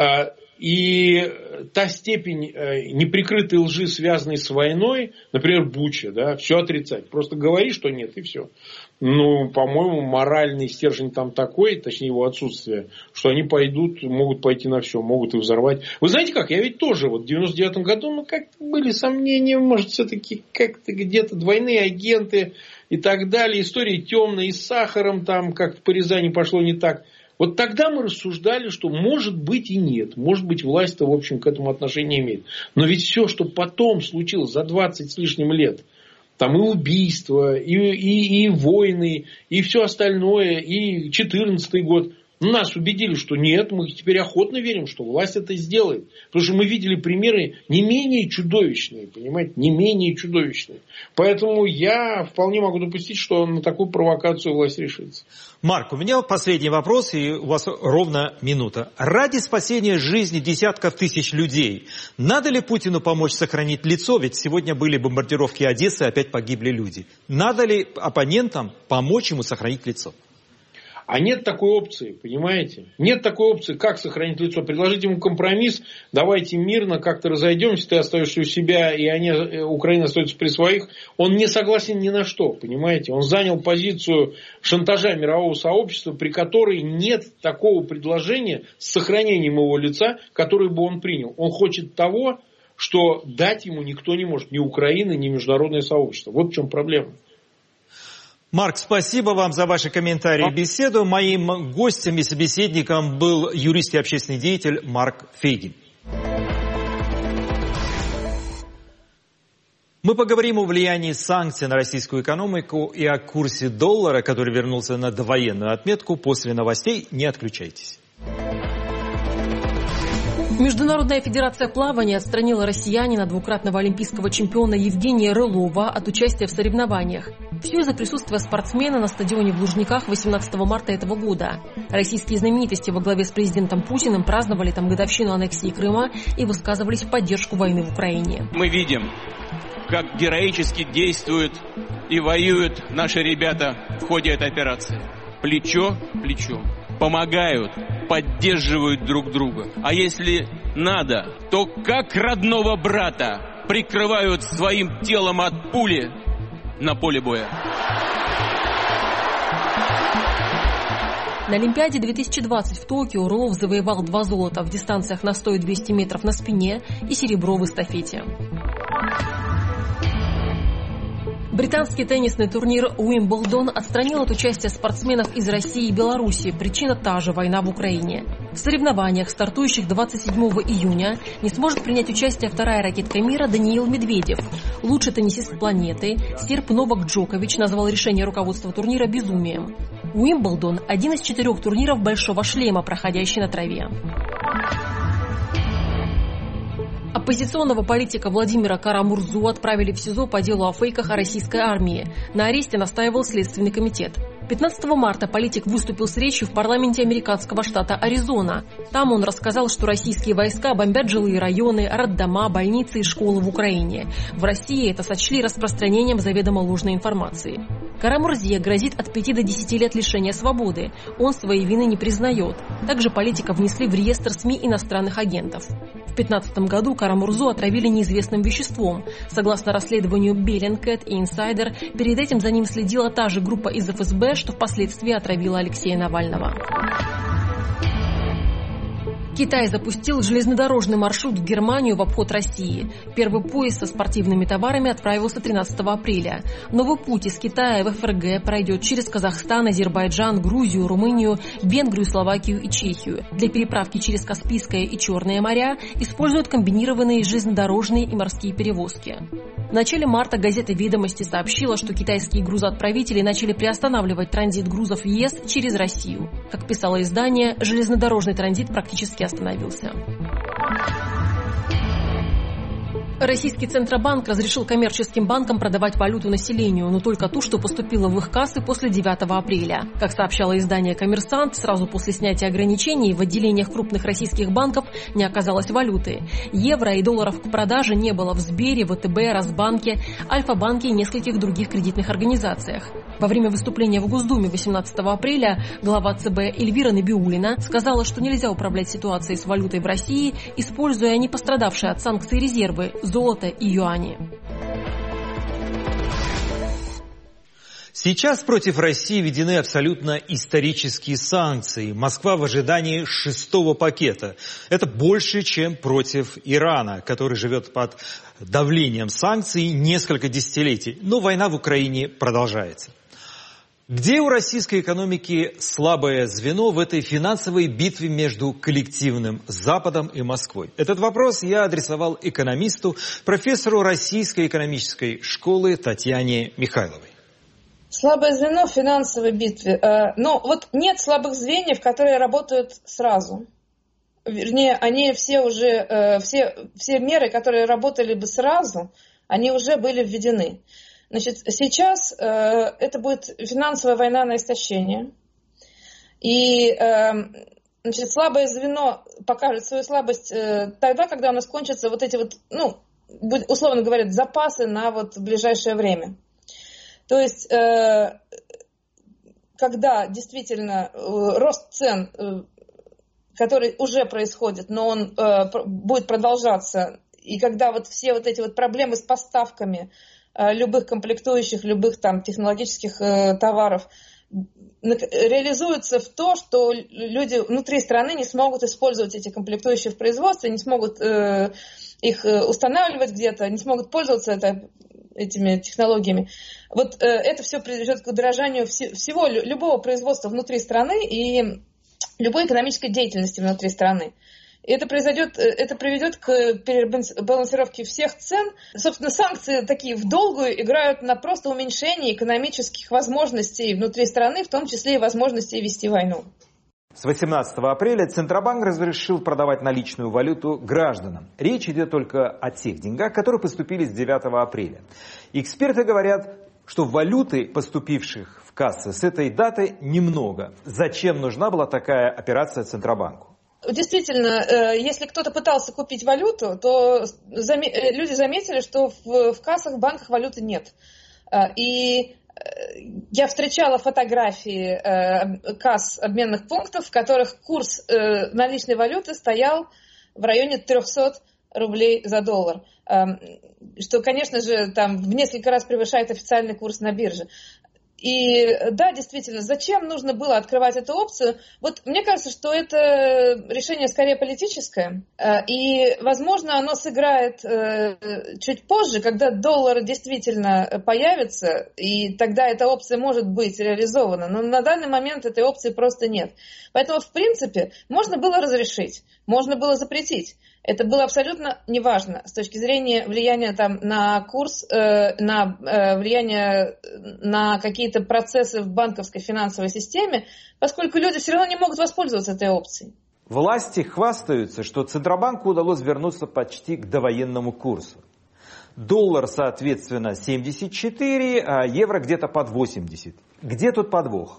И та степень неприкрытой лжи, связанной с войной, например, Буча, да, все отрицать. Просто говори, что нет, и все. Ну, по-моему, моральный стержень там такой, точнее его отсутствие, что они пойдут, могут пойти на все, могут и взорвать. Вы знаете как, я ведь тоже вот в девяносто девятом году, ну, как-то были сомнения, может, все-таки как-то где-то двойные агенты и так далее. История темная и с сахаром там, как по Рязани пошло не так. Вот тогда мы рассуждали, что может быть и нет. Может быть, власть-то, в общем, к этому отношение имеет. Но ведь все, что потом случилось за двадцать с лишним лет, там и убийства, и, и, и войны, и все остальное, и четырнадцатый год, нас убедили, что нет, мы теперь охотно верим, что власть это сделает. Потому что мы видели примеры не менее чудовищные, понимаете, не менее чудовищные. Поэтому я вполне могу допустить, что на такую провокацию власть решится. Марк, у меня последний вопрос, и у вас ровно минута. Ради спасения жизни десятков тысяч людей, надо ли Путину помочь сохранить лицо? Ведь сегодня были бомбардировки Одессы, опять погибли люди. Надо ли оппонентам помочь ему сохранить лицо? А нет такой опции, понимаете? Нет такой опции, как сохранить лицо. Предложить ему компромисс, давайте мирно как-то разойдемся, ты остаешься у себя, и они, Украина остается при своих. Он не согласен ни на что, понимаете? Он занял позицию шантажа мирового сообщества, при которой нет такого предложения с сохранением его лица, которое бы он принял. Он хочет того, что дать ему никто не может. Ни Украина, ни международное сообщество. Вот в чем проблема. Марк, спасибо вам за ваши комментарии и беседу. Моим гостем и собеседником был юрист и общественный деятель Марк Фейгин. Мы поговорим о влиянии санкций на российскую экономику и о курсе доллара, который вернулся на довоенную отметку. После новостей не отключайтесь. Международная федерация плавания отстранила россиянина, двукратного олимпийского чемпиона Евгения Рылова, от участия в соревнованиях. Все из-за присутствия спортсмена на стадионе в Лужниках восемнадцатого марта этого года. Российские знаменитости во главе с президентом Путиным праздновали там годовщину аннексии Крыма и высказывались в поддержку войны в Украине. Мы видим, как героически действуют и воюют наши ребята в ходе этой операции. Плечо к плечу. Помогают, поддерживают друг друга. А если надо, то как родного брата прикрывают своим телом от пули на поле боя. На Олимпиаде две тысячи двадцать в Токио Орлов завоевал два золота в дистанциях на сто и двести метров на спине и серебро в эстафете. Британский теннисный турнир Уимблдон отстранил от участия спортсменов из России и Беларуси. Причина та же – война в Украине. В соревнованиях, стартующих двадцать седьмого июня, не сможет принять участие вторая ракетка мира Даниил Медведев. Лучший теннисист планеты серб Новак Джокович назвал решение руководства турнира безумием. Уимблдон – один из четырех турниров «Большого шлема», проходящий на траве. Оппозиционного политика Владимира Кара-Мурзу отправили в СИЗО по делу о фейках о российской армии. На аресте настаивал Следственный комитет. пятнадцатого марта политик выступил с речью в парламенте американского штата Аризона. Там он рассказал, что российские войска бомбят жилые районы, роддома, больницы и школы в Украине. В России это сочли распространением заведомо ложной информации. Кара-Мурзе грозит от пяти до десяти лет лишения свободы. Он своей вины не признает. Также политика внесли в реестр СМИ иностранных агентов. В две тысячи пятнадцатом году Кара-Мурзу отравили неизвестным веществом. Согласно расследованию Bellingcat и Insider, перед этим за ним следила та же группа из эф эс бэ, что впоследствии отравила Алексея Навального. Китай запустил железнодорожный маршрут в Германию в обход России. Первый поезд со спортивными товарами отправился тринадцатого апреля. Новый путь из Китая в эф эр гэ пройдет через Казахстан, Азербайджан, Грузию, Румынию, Венгрию, Словакию и Чехию. Для переправки через Каспийское и Черное моря используют комбинированные железнодорожные и морские перевозки. В начале марта газета «Ведомости» сообщила, что китайские грузоотправители начали приостанавливать транзит грузов в ЕС через Россию. Как писало издание, железнодорожный транзит практически остановился. Российский Центробанк разрешил коммерческим банкам продавать валюту населению, но только ту, что поступила в их кассы после девятого апреля. Как сообщало издание «Коммерсант», сразу после снятия ограничений в отделениях крупных российских банков не оказалось валюты. Евро и долларов к продаже не было в Сбере, вэ тэ бэ, Росбанке, Альфа-банке и нескольких других кредитных организациях. Во время выступления в Госдуме восемнадцатого апреля глава цэ бэ Эльвира Набиуллина сказала, что нельзя управлять ситуацией с валютой в России, используя не пострадавшие от санкций резервы – золото и юани. Сейчас против России введены абсолютно исторические санкции. Москва в ожидании шестого пакета. Это больше, чем против Ирана, который живет под давлением санкций несколько десятилетий. Но война в Украине продолжается. Где у российской экономики слабое звено в этой финансовой битве между коллективным Западом и Москвой? Этот вопрос я адресовал экономисту, профессору Российской экономической школы Татьяне Михайловой. Слабое звено в финансовой битве. Но вот нет слабых звеньев, которые работают сразу. Вернее, они все уже, все, все меры, которые работали бы сразу, они уже были введены. Значит, сейчас э, это будет финансовая война на истощение. И э, значит, слабое звено покажет свою слабость э, тогда, когда у нас кончатся вот эти вот, ну, условно говоря, запасы на вот ближайшее время. То есть, э, когда действительно э, рост цен, э, который уже происходит, но он э, будет продолжаться, и когда вот все вот эти вот проблемы с поставками любых комплектующих, любых там технологических э, товаров реализуется в то, что люди внутри страны не смогут использовать эти комплектующие в производстве, не смогут э, их устанавливать где-то, не смогут пользоваться это, этими технологиями. Вот э, это все приведет к удорожанию вс- всего, любого производства внутри страны и любой экономической деятельности внутри страны. И это произойдет, это приведет к перебалансировке всех цен. Собственно, санкции такие в долгую играют на просто уменьшение экономических возможностей внутри страны, в том числе и возможностей вести войну. С восемнадцатого апреля Центробанк разрешил продавать наличную валюту гражданам. Речь идет только о тех деньгах, которые поступили с девятого апреля. Эксперты говорят, что валюты, поступивших в кассы с этой даты, немного. Зачем нужна была такая операция Центробанку? Действительно, если кто-то пытался купить валюту, то люди заметили, что в кассах, в банках валюты нет. И я встречала фотографии касс обменных пунктов, в которых курс наличной валюты стоял в районе триста рублей за доллар, что, конечно же, там в несколько раз превышает официальный курс на бирже. И да, действительно, зачем нужно было открывать эту опцию? Вот мне кажется, что это решение скорее политическое. И, возможно, оно сыграет чуть позже, когда доллар действительно появится, и тогда эта опция может быть реализована. Но на данный момент этой опции просто нет. Поэтому, в принципе, можно было разрешить, можно было запретить. Это было абсолютно неважно с точки зрения влияния там, на курс, э, на э, влияние на какие-то процессы в банковской финансовой системе, поскольку люди все равно не могут воспользоваться этой опцией. Власти хвастаются, что Центробанку удалось вернуться почти к довоенному курсу. Доллар, соответственно, семьдесят четыре, а евро где-то под восемьдесят. Где тут подвох?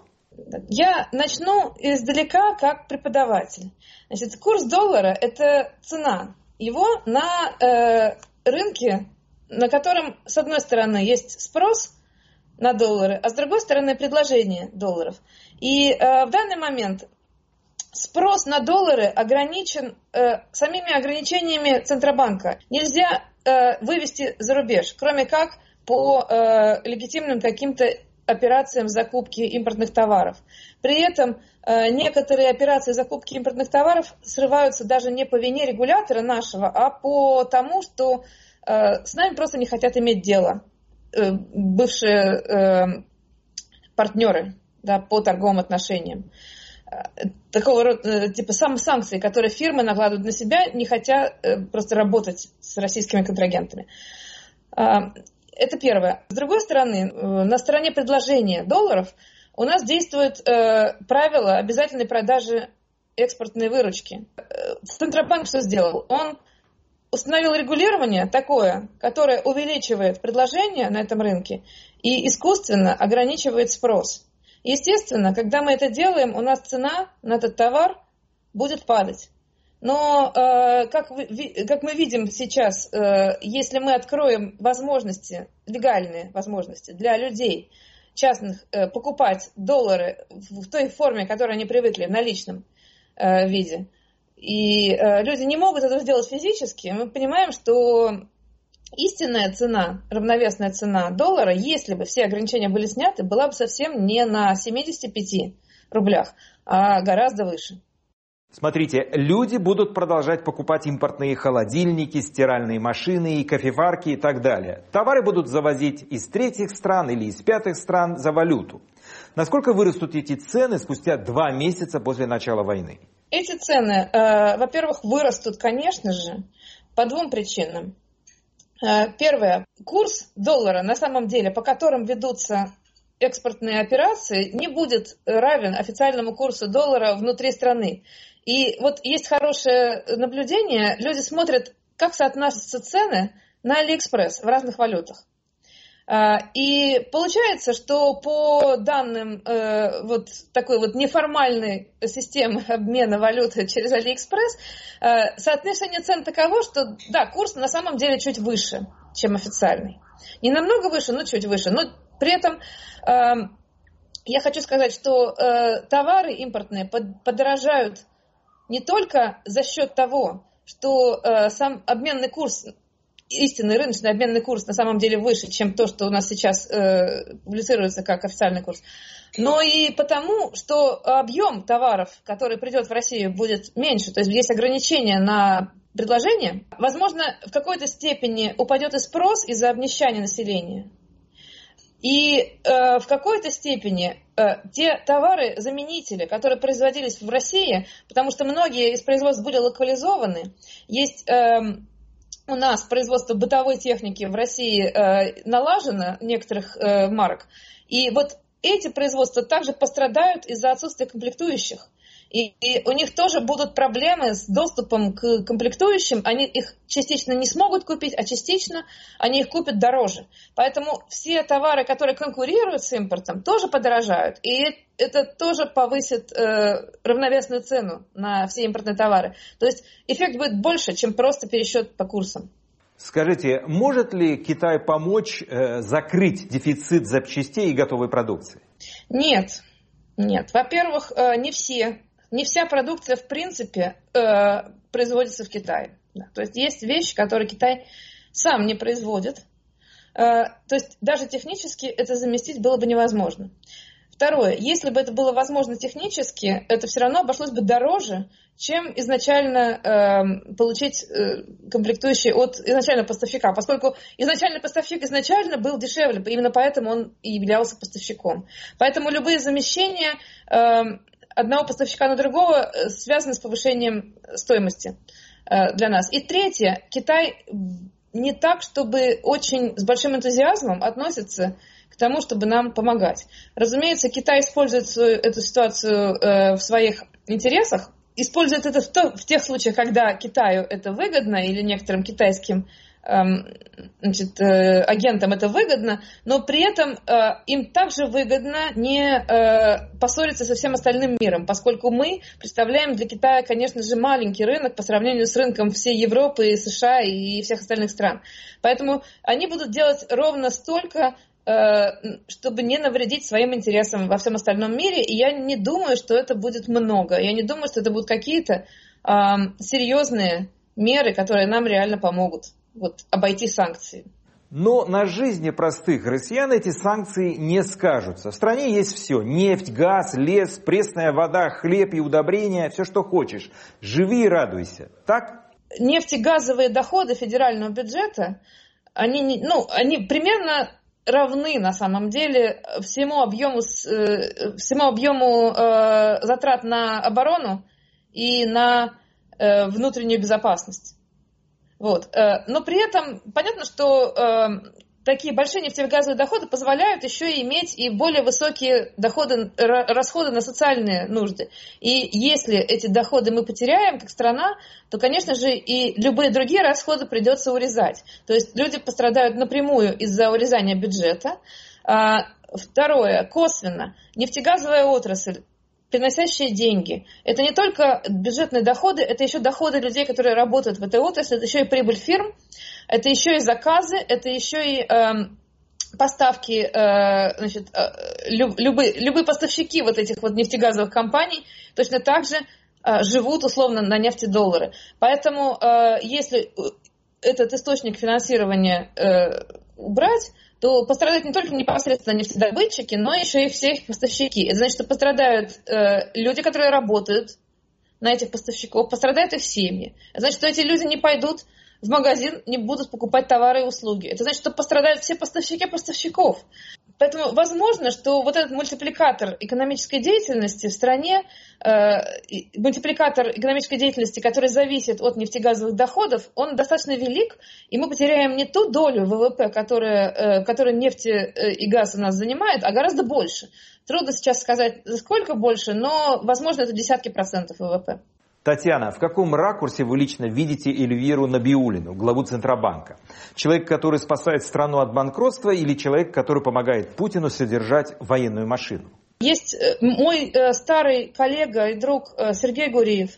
Я начну издалека как преподаватель. Значит, курс доллара – это цена его на э, рынке, на котором, с одной стороны, есть спрос на доллары, а с другой стороны, предложение долларов. И э, в данный момент спрос на доллары ограничен э, самими ограничениями Центробанка. Нельзя э, вывести за рубеж, кроме как по э, легитимным каким-то операциям закупки импортных товаров. При этом э, некоторые операции закупки импортных товаров срываются даже не по вине регулятора нашего, а по тому, что э, с нами просто не хотят иметь дело э, бывшие э, партнеры, да, по торговым отношениям. Э, такого рода, э, типа сам санкции, которые фирмы накладывают на себя, не хотя э, просто работать с российскими контрагентами. Э, Это первое. С другой стороны, на стороне предложения долларов у нас действует э, правило обязательной продажи экспортной выручки. Центробанк что сделал? Он установил регулирование такое, которое увеличивает предложение на этом рынке и искусственно ограничивает спрос. Естественно, когда мы это делаем, у нас цена на этот товар будет падать. Но, э, как, вы, как мы видим сейчас, э, если мы откроем возможности, легальные возможности для людей частных э, покупать доллары в, в той форме, к которой они привыкли, в наличном э, виде, и э, люди не могут это сделать физически, мы понимаем, что истинная цена, равновесная цена доллара, если бы все ограничения были сняты, была бы совсем не на семидесяти пяти рублях, а гораздо выше. Смотрите, люди будут продолжать покупать импортные холодильники, стиральные машины, кофеварки и так далее. Товары будут завозить из третьих стран или из пятых стран за валюту. Насколько вырастут эти цены спустя два месяца после начала войны? Эти цены, э, во-первых, вырастут, конечно же, по двум причинам. Э, первое. Курс доллара, на самом деле, по которым ведутся экспортные операции, не будет равен официальному курсу доллара внутри страны. И вот есть хорошее наблюдение, люди смотрят, как соотносятся цены на Алиэкспресс в разных валютах. И получается, что по данным э, вот такой вот неформальной системы обмена валюты через Алиэкспресс, э, соотношение цен таково, что да, курс на самом деле чуть выше, чем официальный. Не намного выше, но чуть выше. Но при этом э, я хочу сказать, что э, товары импортные под, подорожают не только за счет того, что э, сам обменный курс, истинный рыночный обменный курс на самом деле выше, чем то, что у нас сейчас э, публицируется как официальный курс, но и потому, что объем товаров, который придет в Россию, будет меньше. То есть есть ограничения на предложение. Возможно, в какой-то степени упадет и спрос из-за обнищания населения. И э, в какой-то степени э, те товары-заменители, которые производились в России, потому что многие из производств были локализованы, есть э, у нас производство бытовой техники в России э, налажено, некоторых э, марок, и вот эти производства также пострадают из-за отсутствия комплектующих. И, и у них тоже будут проблемы с доступом к комплектующим. Они их частично не смогут купить, а частично они их купят дороже. Поэтому все товары, которые конкурируют с импортом, тоже подорожают. И это тоже повысит э, равновесную цену на все импортные товары. То есть эффект будет больше, чем просто пересчет по курсам. Скажите, может ли Китай помочь э, закрыть дефицит запчастей и готовой продукции? Нет. Нет. Во-первых, э, не все. Не вся продукция, в принципе, э, производится в Китае. Да. То есть есть вещи, которые Китай сам не производит. То есть даже технически это заместить было бы невозможно. Второе, если бы это было возможно технически, это все равно обошлось бы дороже, чем изначально э, получить э, комплектующие от изначального поставщика, поскольку изначальный поставщик изначально был дешевле, именно поэтому он и являлся поставщиком. Поэтому любые замещения э, одного поставщика на другого связаны с повышением стоимости э, для нас. И третье, Китай не так, чтобы очень с большим энтузиазмом относится к тому, чтобы нам помогать. Разумеется, Китай использует свою, эту ситуацию э, в своих интересах, использует это в, то, в тех случаях, когда Китаю это выгодно или некоторым китайским э, значит, э, агентам это выгодно, но при этом э, им также выгодно не э, поссориться со всем остальным миром, поскольку мы представляем для Китая, конечно же, маленький рынок по сравнению с рынком всей Европы, США и всех остальных стран. Поэтому они будут делать ровно столько, чтобы не навредить своим интересам во всем остальном мире. И я не думаю, что это будет много. Я не думаю, что это будут какие-то э, серьезные меры, которые нам реально помогут вот, обойти санкции. Но на жизни простых россиян эти санкции не скажутся. В стране есть все. Нефть, газ, лес, пресная вода, хлеб и удобрения. Все, что хочешь. Живи и радуйся. Так? Нефтегазовые доходы федерального бюджета, они, ну, они примерно равны на самом деле всему объему, всему объему э, затрат на оборону и на э, внутреннюю безопасность. Вот. Но при этом понятно, что э, такие большие нефтегазовые доходы позволяют еще и иметь и более высокие доходы, расходы на социальные нужды. И если эти доходы мы потеряем как страна, то, конечно же, и любые другие расходы придется урезать. То есть люди пострадают напрямую из-за урезания бюджета. Второе, косвенно, нефтегазовая отрасль, приносящие деньги. Это не только бюджетные доходы, это еще доходы людей, которые работают в этой отрасли, это еще и прибыль фирм, это еще и заказы, это еще и э, поставки, э, значит, э, люб, любые, любые поставщики вот этих вот нефтегазовых компаний точно так же э, живут условно на нефтедоллары. Поэтому э, если этот источник финансирования э, убрать, то пострадают не только непосредственно нефтедобытчики, но еще и все их поставщики. Это значит, что пострадают э, люди, которые работают на этих поставщиков, пострадают их семьи. Это значит, что эти люди не пойдут в магазин, не будут покупать товары и услуги. Это значит, что пострадают все поставщики поставщиков. Поэтому возможно, что вот этот мультипликатор экономической деятельности в стране, э, мультипликатор экономической деятельности, который зависит от нефтегазовых доходов, он достаточно велик, и мы потеряем не ту долю ВВП, которая, э, которую нефть и газ у нас занимает, а гораздо больше. Трудно сейчас сказать, сколько больше, но, возможно, это десятки процентов ВВП. Татьяна, в каком ракурсе вы лично видите Эльвиру Набиуллину, главу Центробанка? Человек, который спасает страну от банкротства, или человек, который помогает Путину содержать военную машину? Есть мой старый коллега и друг Сергей Гуриев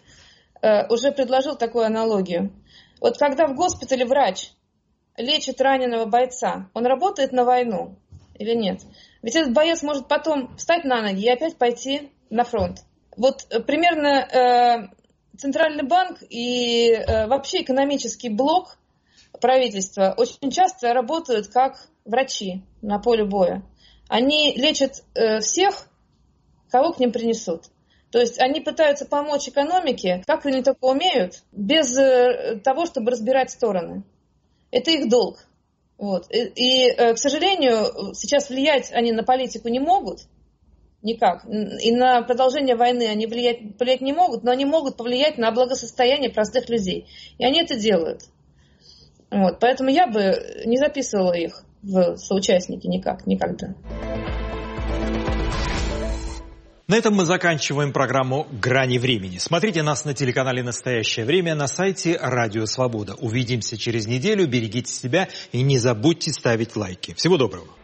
уже предложил такую аналогию. Вот когда в госпитале врач лечит раненого бойца, он работает на войну или нет? Ведь этот боец может потом встать на ноги и опять пойти на фронт. Вот примерно... Центральный банк и э, вообще экономический блок правительства очень часто работают как врачи на поле боя. Они лечат э, всех, кого к ним принесут. То есть они пытаются помочь экономике, как они только умеют, без э, того, чтобы разбирать стороны. Это их долг. Вот. И, и э, к сожалению, сейчас влиять они на политику не могут. Никак. И на продолжение войны они влиять, влиять не могут, но они могут повлиять на благосостояние простых людей. И они это делают. Вот. Поэтому я бы не записывала их в соучастники никак, никогда. На этом мы заканчиваем программу «Грани времени». Смотрите нас на телеканале «Настоящее время», на сайте «Радио Свобода». Увидимся через неделю. Берегите себя и не забудьте ставить лайки. Всего доброго.